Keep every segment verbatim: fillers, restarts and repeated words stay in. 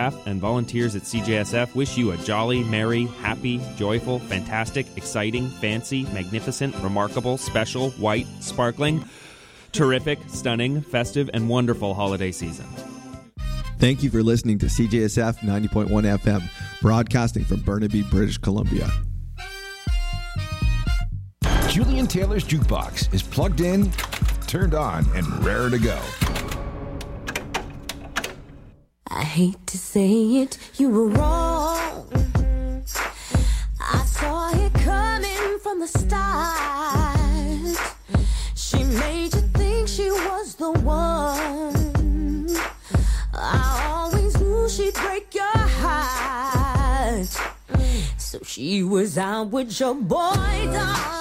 Staff and volunteers at C J S F wish you a jolly, merry, happy, joyful, fantastic, exciting, fancy, magnificent, remarkable, special, white, sparkling, terrific, stunning, festive, and wonderful holiday season. Thank you for listening to C J S F ninety point one F M, broadcasting from Burnaby, British Columbia. Julian Taylor's Jukebox is plugged in, turned on, and raring to go. I hate to say it, you were wrong. I saw it coming from the start. She made you think she was the one. I always knew she'd break your heart. So she was out with your boy, Don.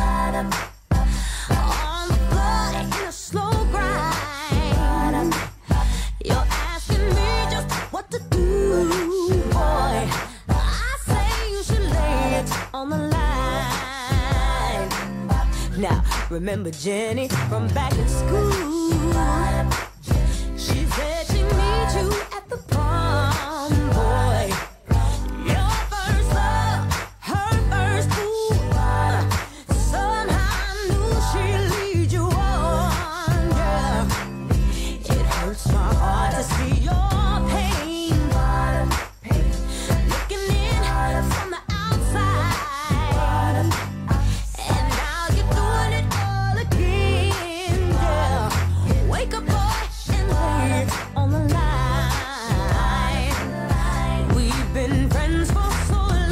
On the floor in a slow grind. You're asking me just what to do, boy. I say you should lay it on the line. Now, remember Jenny from back in school? She said she needs you at the prom, boy. Your first love, her first fool. Somehow I knew she'd lead you on, yeah. It hurts my heart to see your pain. Looking in from the outside. And now you're doing it all again, yeah. Wake up, boy, and lay it on the line. We've been friends for so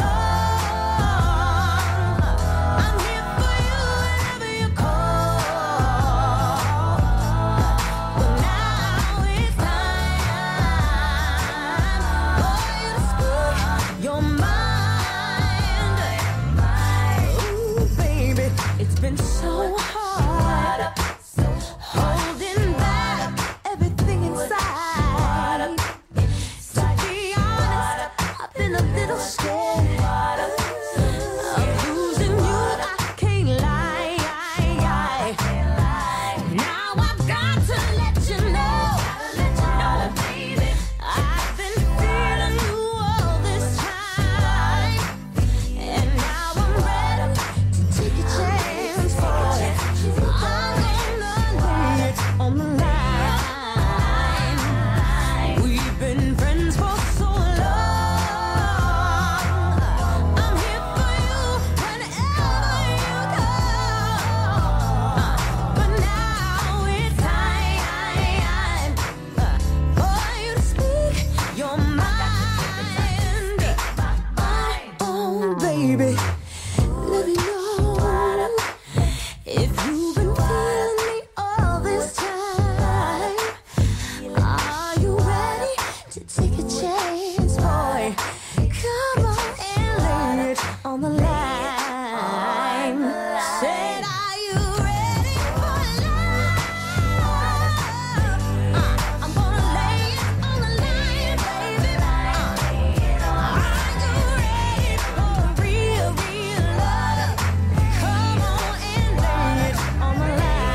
long. I'm here for you whenever you call. But now it's time for you to speak your mind. Ooh, baby, it's been so hard holding back everything inside. To be honest, I've been a little scared of losing you. I can't lie. Now I've got to let you know, baby, I've been feeling you all this time, and now I'm ready to take a chance, boy. I'm gonna lay it on the line. We've been friends for so long. I'm here for you whenever you call. But now it's time for you to speak your mind. Oh, baby, let me know if you've been feeling me all this time. Are you ready to take a chance, boy? Come on and lay it on the line. Said, are you ready for love? I'm gonna lay it on the line, baby. Are you ready for real, real love? Come on and lay it on the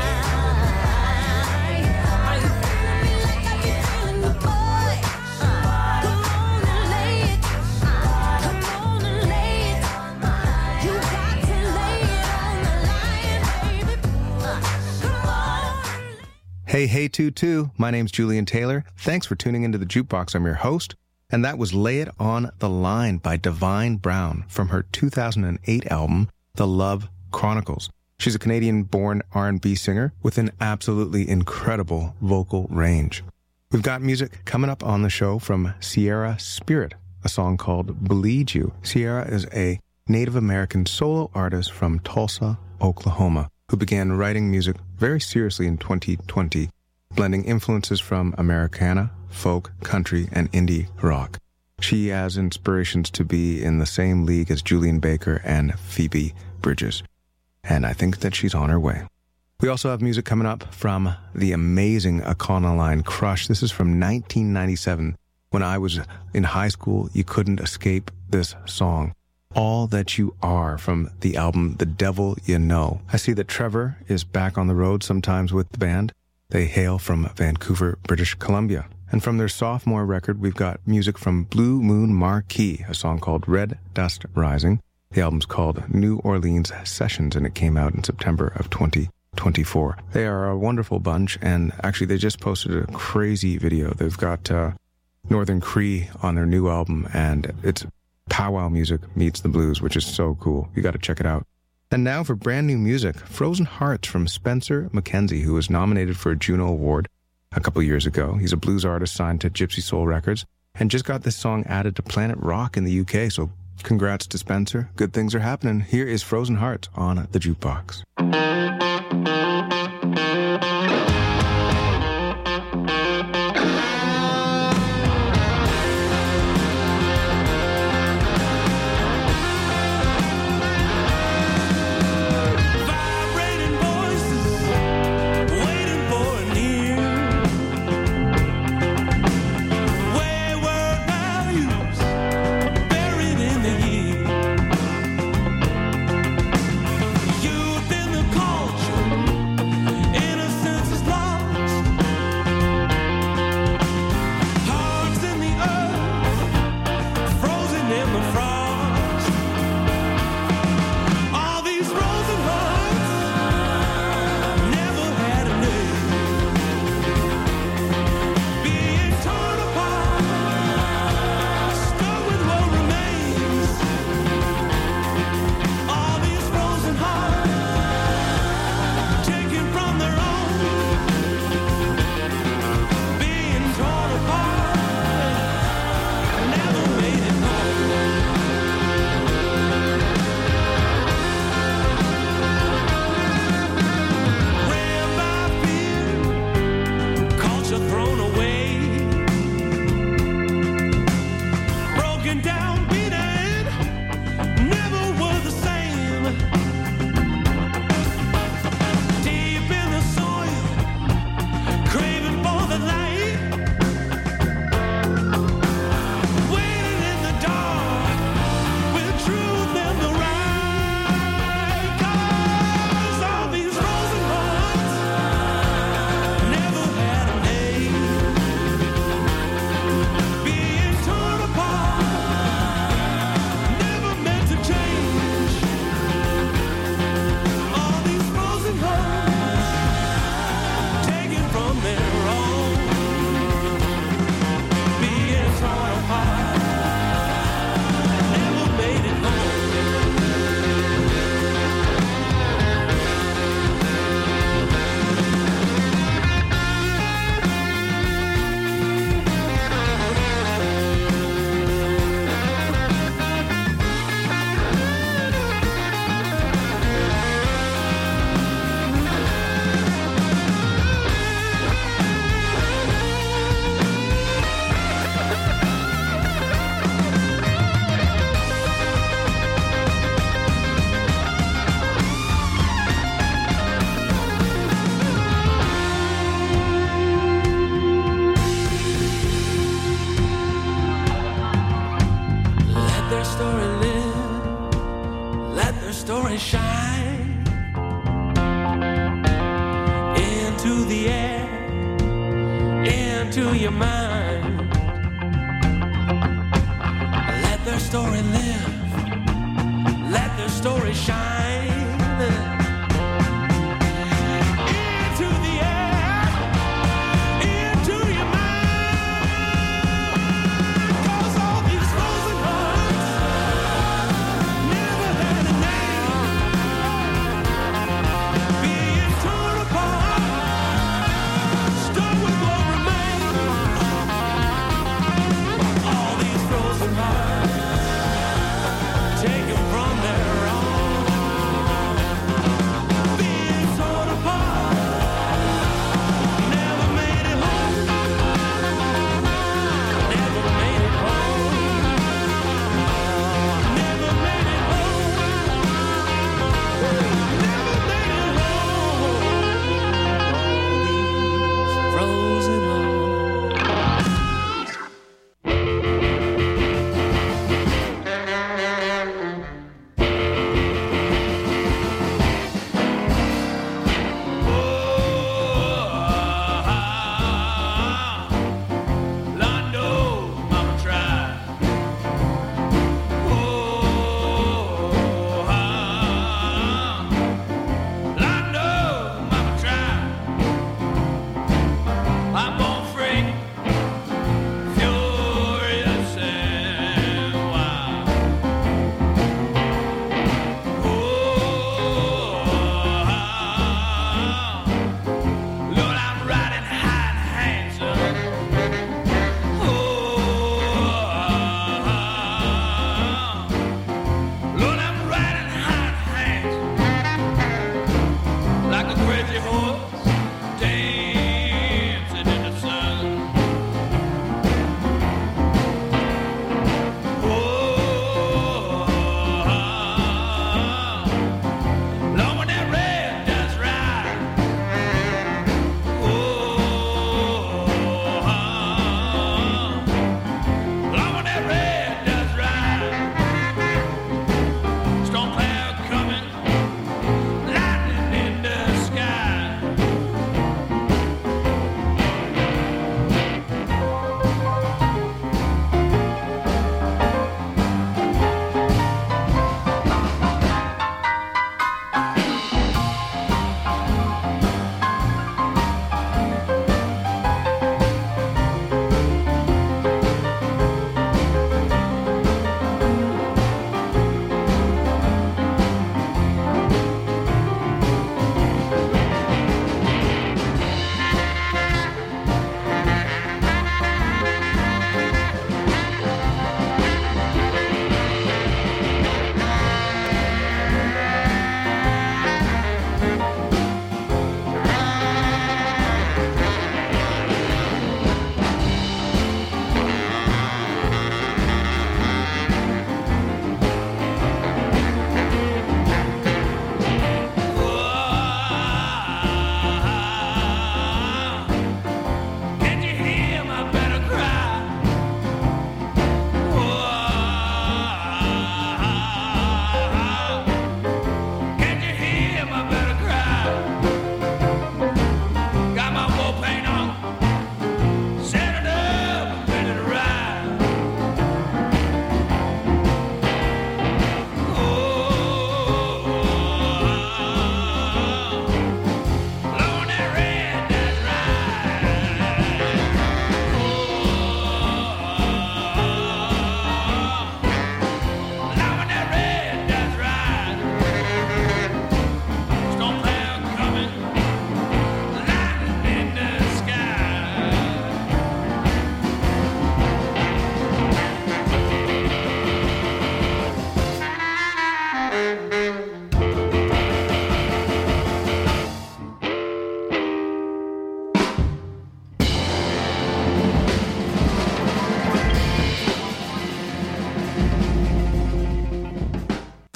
line. Are you feeling me like I be feeling you, boy? Come on and lay it. Come on and lay it. You got to lay it on the line, baby. Come on. Hey, hey, two-two. My name's Julian Taylor. Thanks for tuning into the Jukebox. I'm your host. And that was Lay It on the Line by Divine Brown from her two thousand eight album, The Love Chronicles. She's a Canadian-born R and B singer with an absolutely incredible vocal range. We've got music coming up on the show from Sierra Spirit, a song called Bleed You. Sierra is a Native American solo artist from Tulsa, Oklahoma, who began writing music very seriously in twenty twenty, blending influences from Americana, folk, country, and indie rock. She has inspirations to be in the same league as Julian Baker and Phoebe Bridgers, and I think that she's on her way. We also have music coming up from the amazing Econoline Crush. This is from nineteen ninety-seven. When I was in high school, you couldn't escape this song. All That You Are from the album The Devil You Know. I see that Trevor is back on the road sometimes with the band. They hail from Vancouver, British Columbia. And from their sophomore record, we've got music from Blue Moon Marquee, a song called Red Dust Rising. The album's called New Orleans Sessions, and it came out in September of twenty twenty-four. They are a wonderful bunch, and actually they just posted a crazy video. They've got uh, Northern Cree on their new album, and it's powwow music meets the blues, which is so cool. You got to check it out. And now for brand new music, Frozen Hearts from Spencer McKenzie, who was nominated for a Juno Award a couple years ago. He's a blues artist signed to Gypsy Soul Records and just got this song added to Planet Rock in the U K. So congrats to Spencer. Good things are happening. Here is Frozen Hearts on the Jukebox. Take 'em from their own.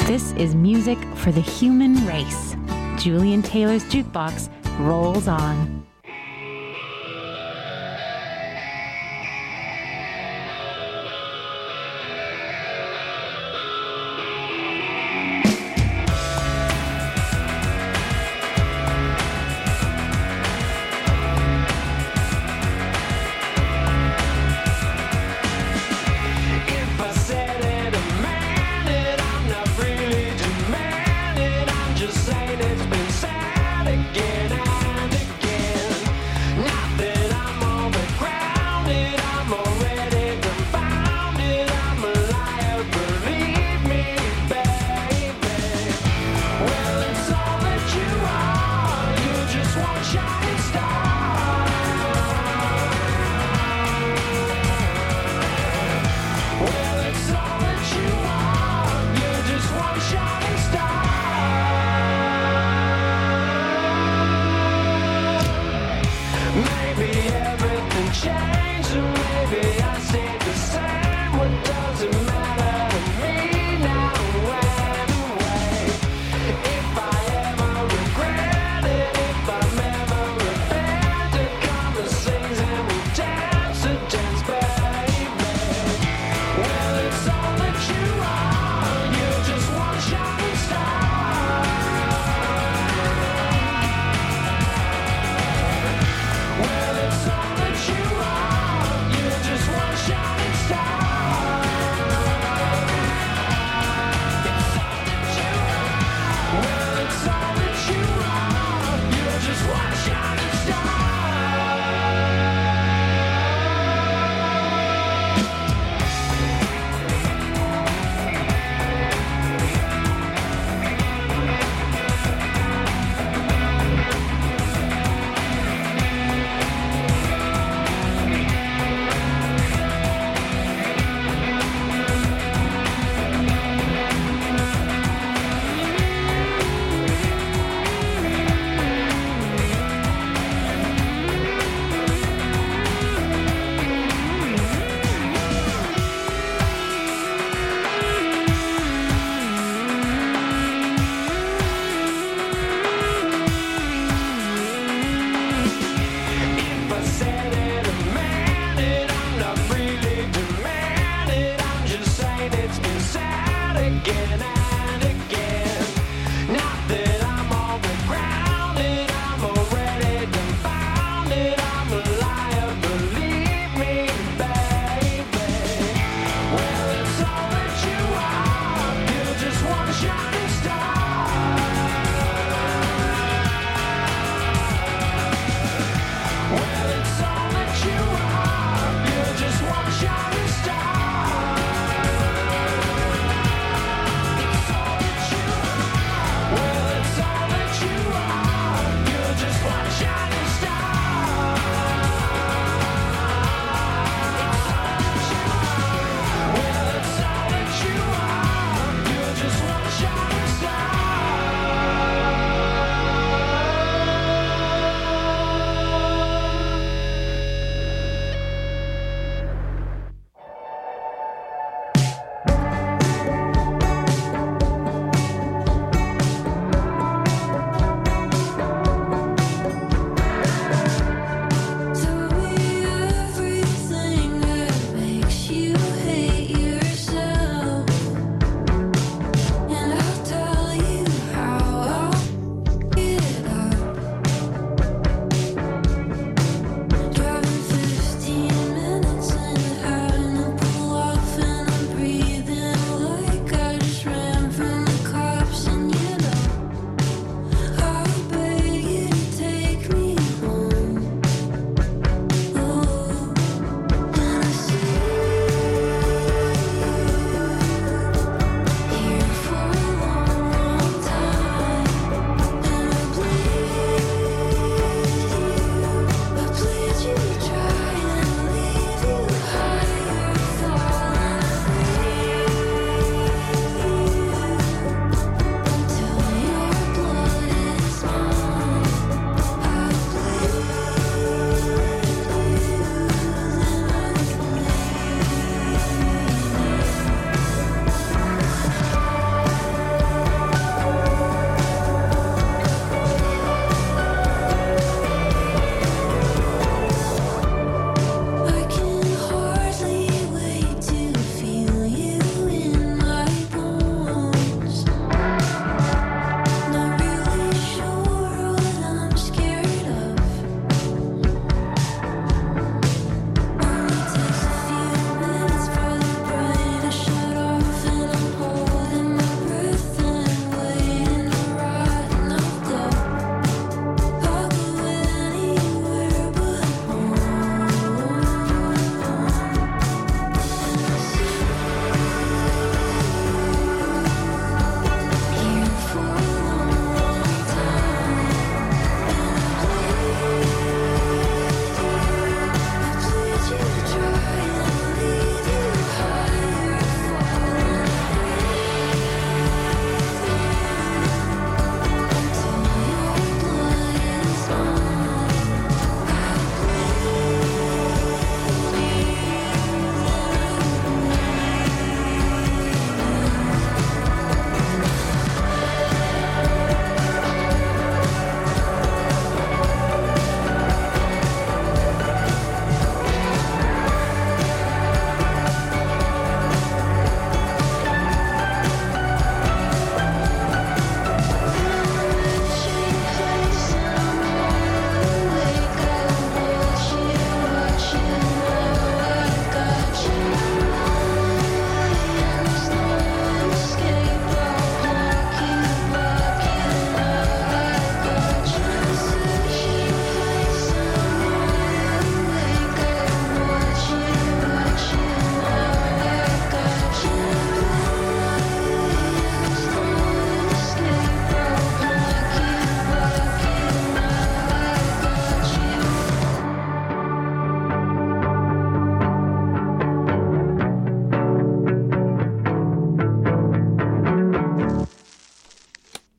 This is music for the human race. Julian Taylor's Jukebox rolls on.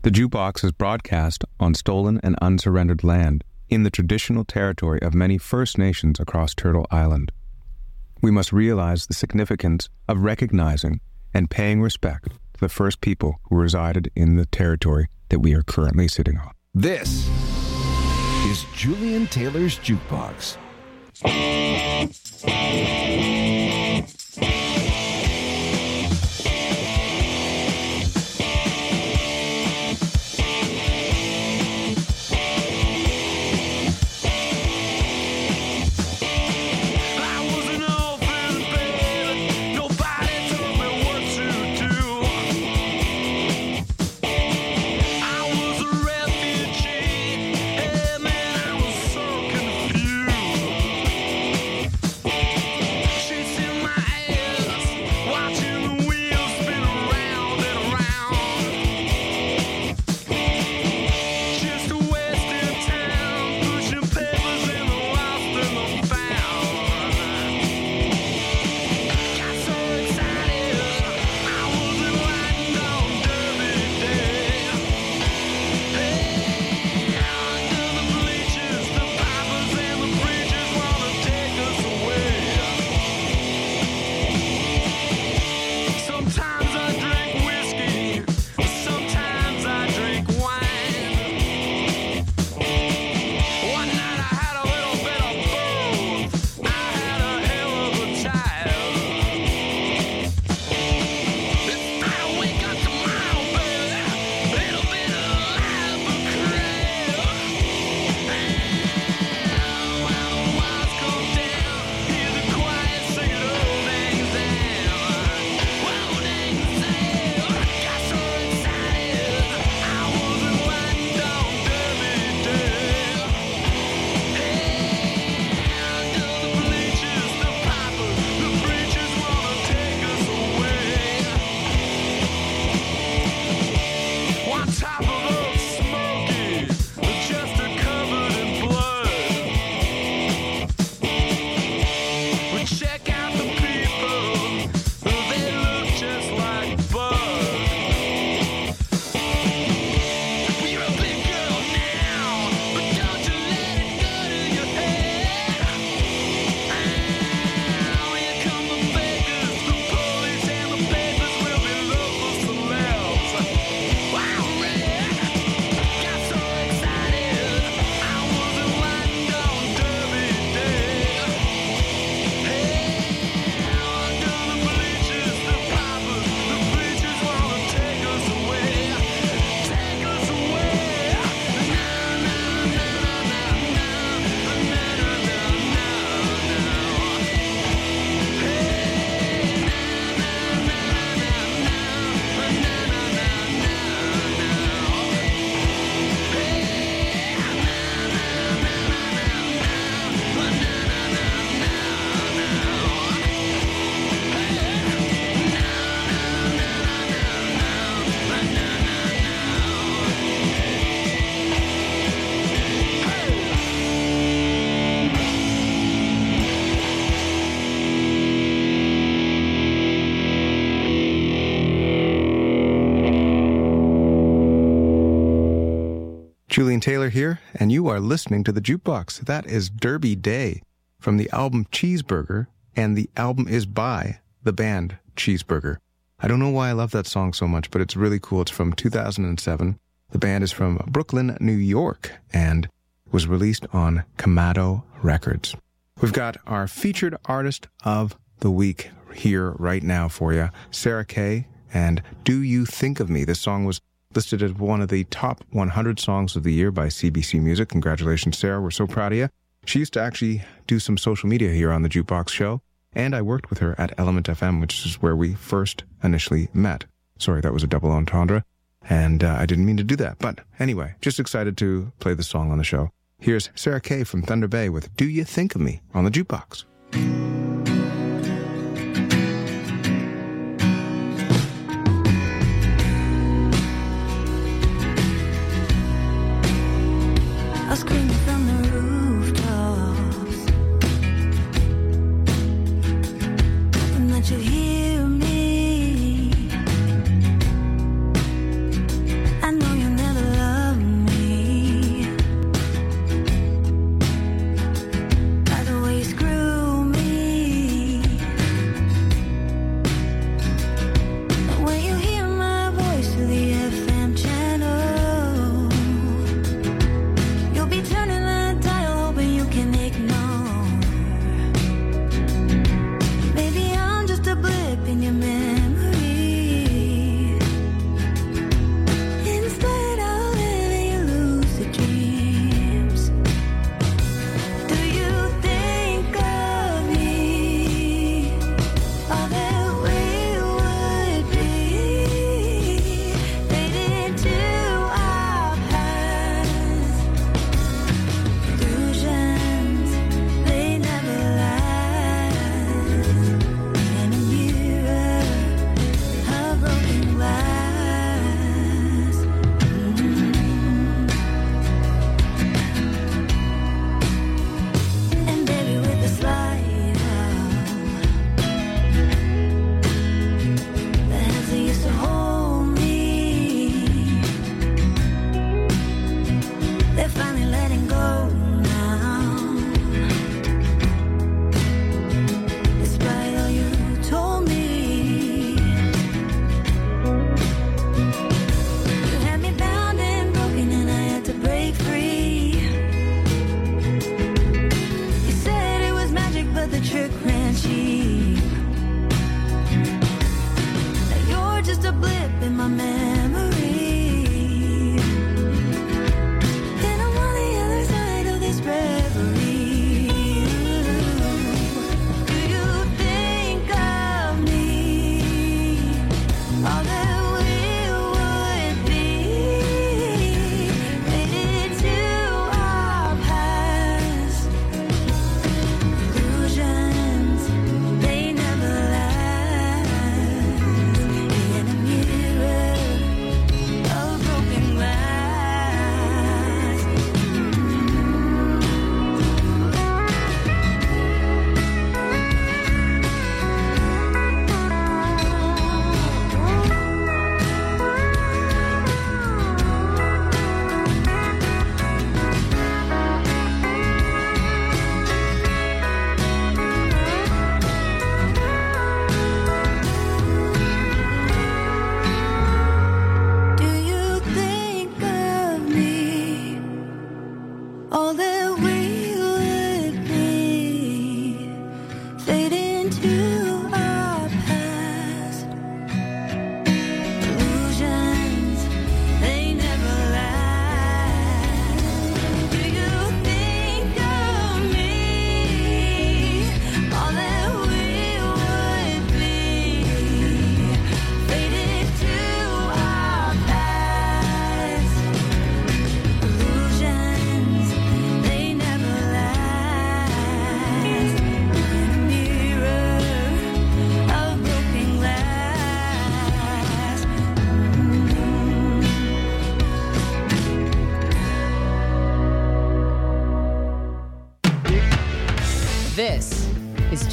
The Jukebox is broadcast on stolen and unsurrendered land in the traditional territory of many First Nations across Turtle Island. We must realize the significance of recognizing and paying respect to the first people who resided in the territory that we are currently sitting on. This is Julian Taylor's Jukebox. Julian Taylor here, and you are listening to The Jukebox. That is Derby Day from the album Cheeseburger, and the album is by the band Cheeseburger. I don't know why I love that song so much, but it's really cool. It's from two thousand seven. The band is from Brooklyn, New York, and was released on Kamado Records. We've got our featured artist of the week here right now for you, Sarah Kay, and Do You Think of Me? This song was listed as one of the top one hundred songs of the year by C B C Music. Congratulations, Sarah. We're so proud of you. She used to actually do some social media here on the Jukebox Show, and I worked with her at Element F M, which is where we first initially met. Sorry, that was a double entendre, and uh, I didn't mean to do that. But anyway, just excited to play the song on the show. Here's Sarah Kay from Thunder Bay with Do You Think of Me on the Jukebox. I scream from the rooftops, hoping that you hear me. I know you'll never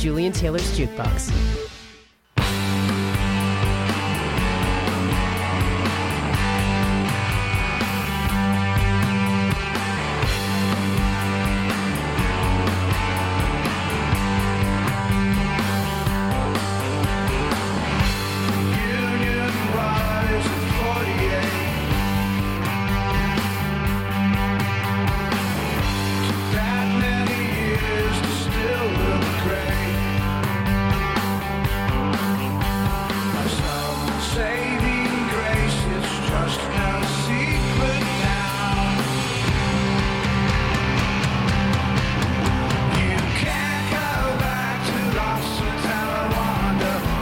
Julian Taylor's Jukebox.